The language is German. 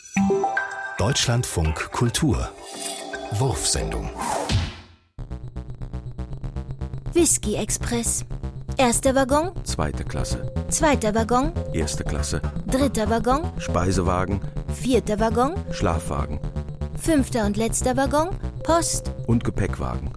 Deutschlandfunk Kultur Wurfsendung. Whisky Express. Erster Waggon, Zweite Klasse, zweiter Waggon, erste Klasse, dritter Waggon, Speisewagen, vierter Waggon, Schlafwagen fünfter und letzter Waggon, Post. und Gepäckwagen.